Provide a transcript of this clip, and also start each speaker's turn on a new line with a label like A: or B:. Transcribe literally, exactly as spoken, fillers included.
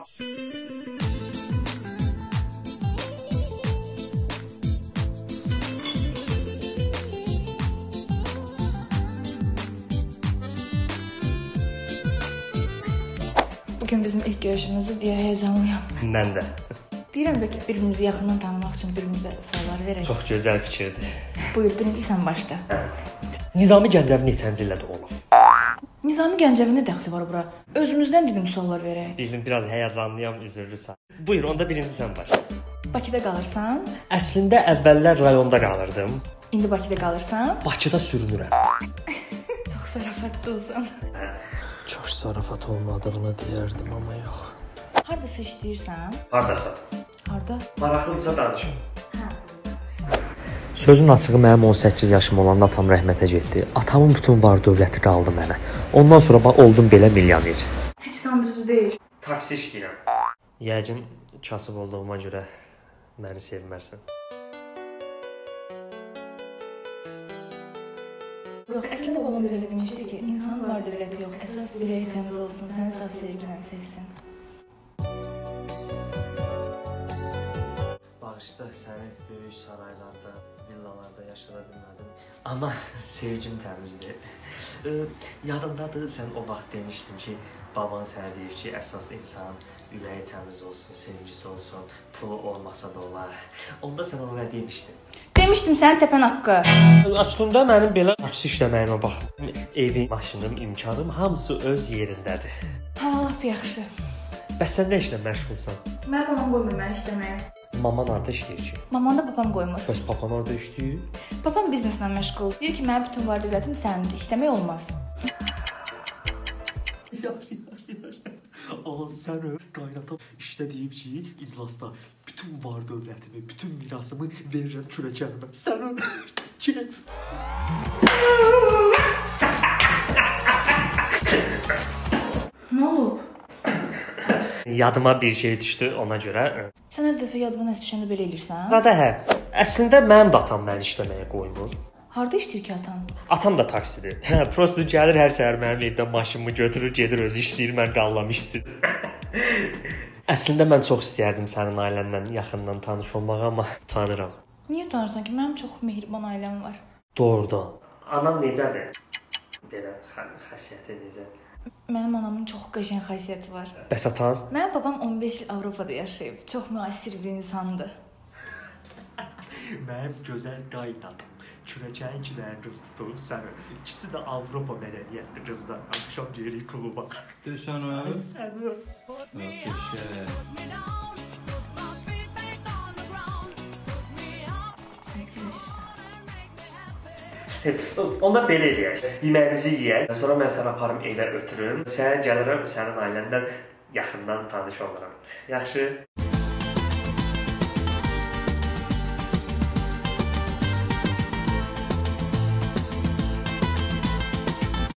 A: Bugün bizim ilk görüşümüzdür deyə heyecanlıyam.
B: Mən də.
A: Deyirəm bəlkə bir-birimizi yaxından tanımaq üçün bir-birimizə suallar verək.
B: Çox gözəl fikirdir.
A: Buyur, birinci sən başla.
B: Nizami Gəncəvi neçənci ildə olub?
A: Nizami Gəncəvi nə dəxli var bura? Özümüzdən dedim suallar verək.
B: Bildim, biraz həyəcanlıyam, üzürlüsən. Buyur, onda birinci sən başla.
A: Bakıda qalırsan?
B: Əslində əvvəllər rayonda qalırdım.
A: İndi Bakıda qalırsan?
B: Bakıda sürünürəm.
A: Çox sarafatçı olsan.
B: Çox zarafat olmadığını deyərdim, amma yox.
A: Hardasa işləyirsən?
B: Hardasa?
A: Harda?
B: Maraqlıca danışım.
A: Hə.
B: Sözün açığı mənim on səkkiz yaşım olanda atam rəhmətə getdi. Atamın bütün var dövləti qaldı mənə. Ondan sonra bax oldum belə milyoner.
A: Heç inandırıcı deyil.
B: Taksi işləyirəm. Yəqin kasıb olduğuma görə məni sevmərsən.
A: Yox, əslində babam belə demişdi ki, insan var dövləti yox, əsas ürəyi təmiz olsun, səni saf sevgi ilə sevsin.
B: Bağışda səni böyük saraylarda, villalarda yaşada bilmədim. Amma sevgim təmizdir. E, yadındadır, sən o vaxt demişdin ki, baban sənə deyir ki, əsas insan ürəyi təmiz olsun, sevgisi olsun, pulu olmasa da olar. Onda sən ona nə demişdin?
A: Demişdim sənin təpən haqqı.
B: Aslında mənim belə taksi işləməyimə bax, evim, maşınım, imkanım hamısı öz yerindədir.
A: Hə, lap yaxşı.
B: Bəs sən nə işlə məşğulsan?
A: Mənim mamam qoymur mən işləməyə.
B: Maman harda işləyir ki?
A: Mamam da babam qoymur.
B: Bəs papan orada işləyir?
A: Babam bizneslə məşğul. Deyir ki, mənim bütün var dövlətim sənindir, işləmək olmaz.
B: Yaxşı, yaxşı, yaxşı. Aa, sən öl, qaynatam işdə deyib ki, iclasda bütün var dövlətimi, bütün mirasımı verirəm kürəkənimə. Sən öl, keyf.
A: Nə olub?
B: Yadıma bir şey düşdü ona görə.
A: Sən hər dəfə yadıma nəsə düşəndə belə eləyirsən?
B: Rada hə. Əslində mənim də atam məni işləməyə qoymur.
A: Harda işləyir ki atan?
B: Atam da taksidir. Hə, prosto gəlir hər səhər mənim evdən maşınımı götürür, gedir özü işləyir, mən qallam işsiz. Əslində mən çox istəyərdim sənin ailəndən yaxından tanış olmağı, amma tanıram.
A: Niyə tanırsan ki, mənim çox mehriban ailəm var.
B: Doğrudan. Anam necədir? Belə xasiyyəti necədir?
A: Mənim anamın çox qəşəng xasiyyəti var.
B: Bəs atan?
A: Mənim babam on beş il Avropada yaşayıb. Çox müasir bir insandır.
B: Mənim gözəl qaynatım. Kürəkəyin iki dənə qız tutulub səni. İkisi də Avropa mədəniyyətli qızlar. Axşam gedirik kluba.
C: Desən o?
B: Səni. Heç, onda belə eləyək. Yeməyimizi yeyək. Sonra mən səni aparım evə ötürüm. Sən gəlirəm sənin ailəndən yaxından tanış oluram. Yaxşı?